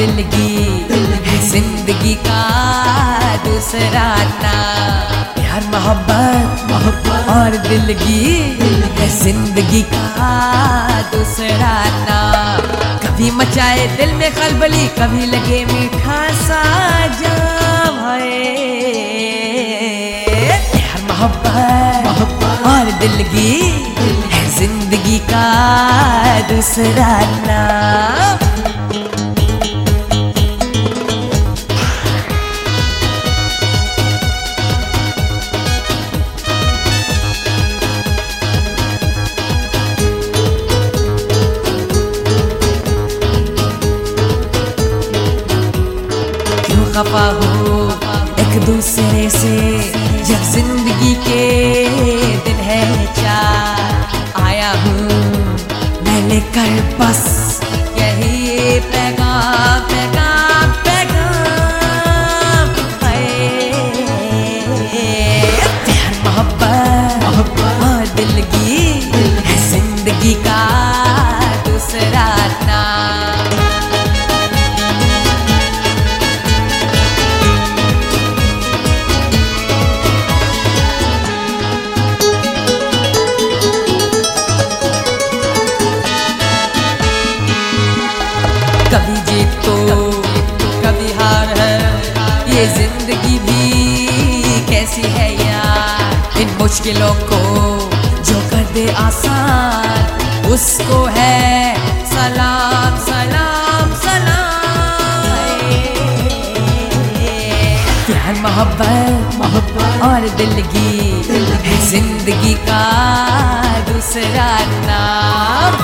दिल की जिंदगी का दूसरा नाम। प्यार मोहब्बत और दिल की जिंदगी का दूसरा नाम। कभी मचाए दिल में खलबली, कभी लगे मीठा सा जाम है। प्यार मोहब्बत और दिल की जिंदगी का दूसरा नाम। क्यों खफा हो एक दूसरे से जब जिंदगी के दिन है चार। आया हूँ मैं लेकर बस यही पैगाम पैगाम पैगाम है। प्यार मोहब्बत और दिल की जिंदगी का दूसरा नाम। कभी जीत तो कभी हार है, ये जिंदगी भी कैसी है यार। इन मुश्किलों को जो कर दे आसान, उसको है सलाम सलाम सलाम। प्यार मोहब्बत और दिल की जिंदगी का दूसरा नाम।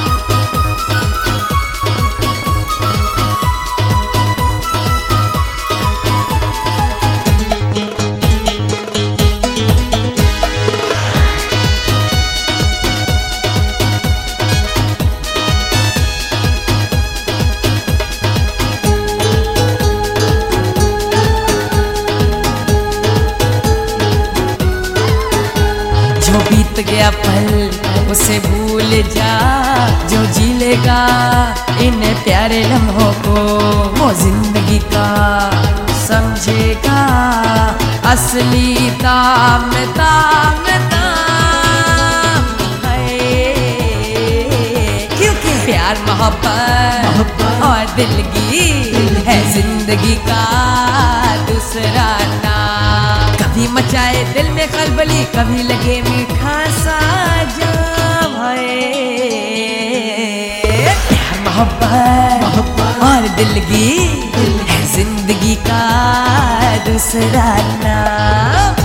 जो बीत गया पल उसे भूल जा, जो जी लेगा इन प्यारे लम्हों को वो जिंदगी का समझेगा असली ताम ताम ताम है। क्योंकि प्यार मोहब्बत और दिल की है जिंदगी का दूसरा नाम। कभी मचाए दिल में खलबली, कभी लगे मीठा सा जाम है। प्यार मोहब्बत और दिल की जिंदगी का दूसरा नाम।